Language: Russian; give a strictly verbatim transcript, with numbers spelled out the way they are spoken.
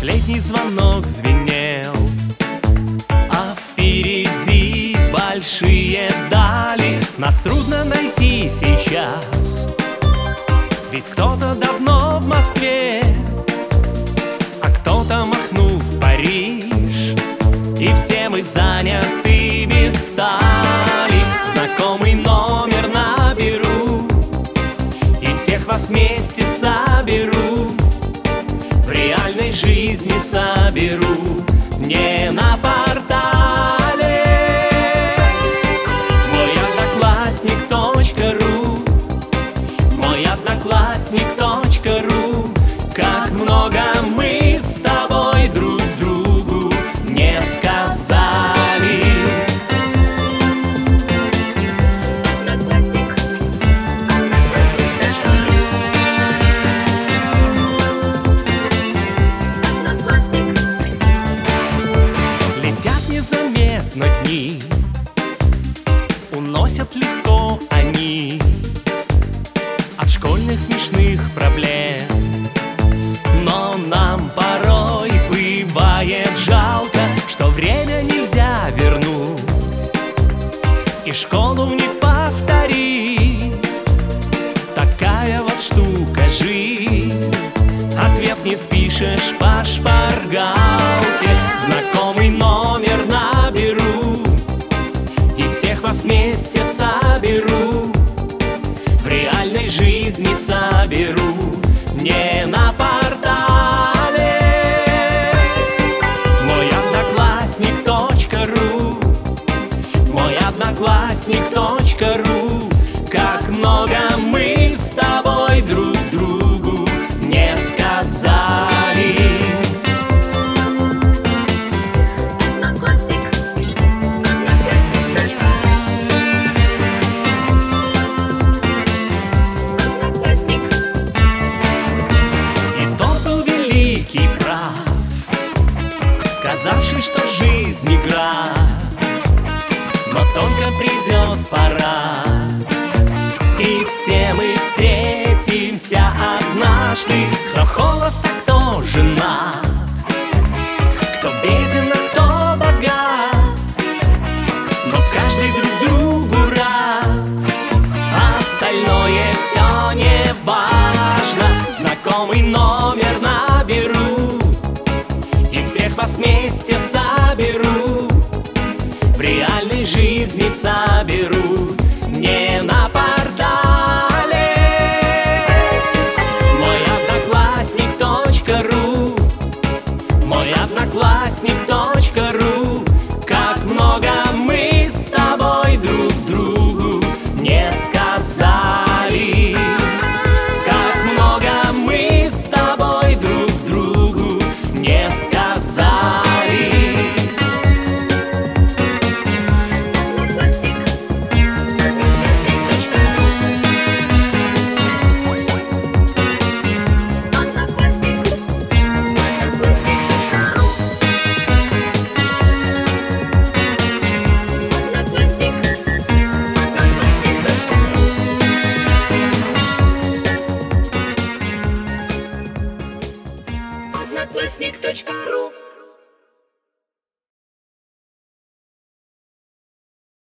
Последний звонок звенел, а впереди большие дали. Нас трудно найти сейчас, ведь кто-то давно в Москве, а кто-то махнул в Париж, и все мы занятыми стали. Знакомый номер наберу и всех вас вместе соберу, в реальной жизни соберу, не на портале. Мой одноклассник точка ру, мой одноклассник точка ру. Как много мы с тобой друг другу не сказали. Одноклассник, одноклассник точка ру, одноклассник. Летят незаметно дни, уносят легко они от школьных смешных проблем. Но нам порой бывает жалко, что время нельзя вернуть и школу не повторить. Такая вот штука жизнь, ответ не спишешь по шпаргалке. Знакомый номер наберу и всех вас вместе соберу, в реальной жизни соберу, не на портале. Мой одноклассник точка ру, мой одноклассник точка ру. Как много мы с тобой друг другу не сказали. Одноклассник, одноклассник точка ру, одноклассник. И тот был великий прав, сказавший, что жизнь игра, но только придет пора, и все мы встретимся однажды. Кто холост, а кто женат, кто беден, а кто богат, но каждый друг другу рад, а остальное все не важно. Знакомый номер наберу и всех вас вместе соберу, в реальной жизни соберу, не на портале. Мой одноклассник точка ру, мой одноклассник точка ру. Как много мы с тобой друг другу не сказали. Как много мы с тобой друг другу не сказали. Одноклассник, одноклассник точка ру, одноклассник, одноклассник точка ру, одноклассник, одноклассник точка ру, одноклассник точка ру.